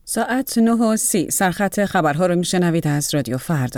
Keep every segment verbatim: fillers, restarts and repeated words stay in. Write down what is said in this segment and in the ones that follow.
ساعت نه و سی سرخط خبرها رو میشنوید از رادیو فردا.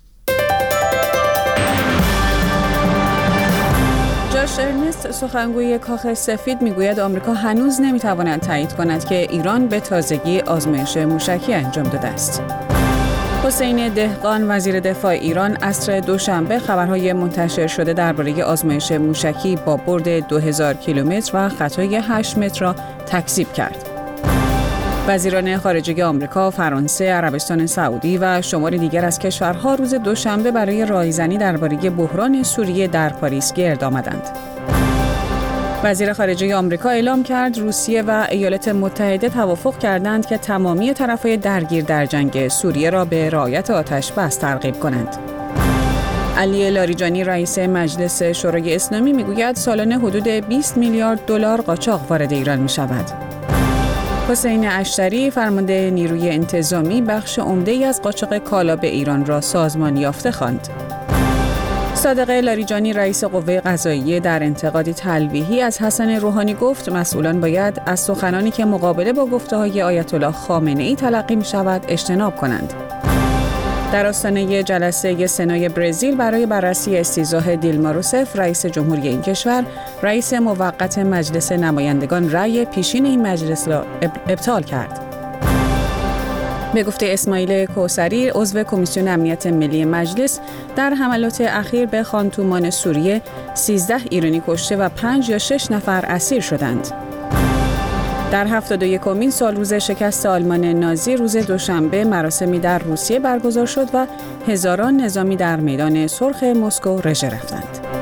جاش ارنست سخنگوی کاخ سفید میگوید آمریکا هنوز نمیتواند تایید کند که ایران به تازگی آزمایش موشکی انجام داده است. حسین دهقان وزیر دفاع ایران عصر دوشنبه خبرهای منتشر شده درباره آزمایش موشکی با برد دو هزار کیلومتر و خطای هشت متر را تکذیب کرد. وزیران خارجه آمریکا، فرانسه، عربستان سعودی و شماری دیگر از کشورها روز دوشنبه برای رایزنی درباره بحران سوریه در پاریس گرد آمدند. وزیر خارجه آمریکا اعلام کرد روسیه و ایالات متحده توافق کردند که تمامی طرفهای درگیر در جنگ سوریه را به رعایت آتش بس ترغیب کنند. علی لاریجانی رئیس مجلس شورای اسلامی میگوید سالانه حدود بیست میلیارد دلار قاچاق وارد ایران می شود. حسین اشتری فرمانده نیروی انتظامی بخش عمده‌ای از قاچاق کالا به ایران را سازمان یافته خواند. صادق لاریجانی رئیس قوه قضاییه در انتقادی تلویحی از حسن روحانی گفت مسئولان باید از سخنانی که مقابله با گفته‌های آیت الله خامنه‌ای تلقی می‌شود اجتناب کنند. در آستانه جلسه سنای برزیل برای بررسی استیضاح دیلما روسف رئیس جمهوری این کشور، رئیس موقت مجلس نمایندگان رأی پیشین این مجلس را ابطال کرد. به گفته اسماعیل کوثری عضو کمیسیون امنیت ملی مجلس، در حملات اخیر به خانتومان سوریه سیزده ایرانی کشته و پنج یا شش نفر اسیر شدند. در هفتاد و یکمین سال روز شکست آلمان نازی روز دوشنبه مراسمی در روسیه برگزار شد و هزاران نظامی در میدان سرخ مسکو رژه رفتند.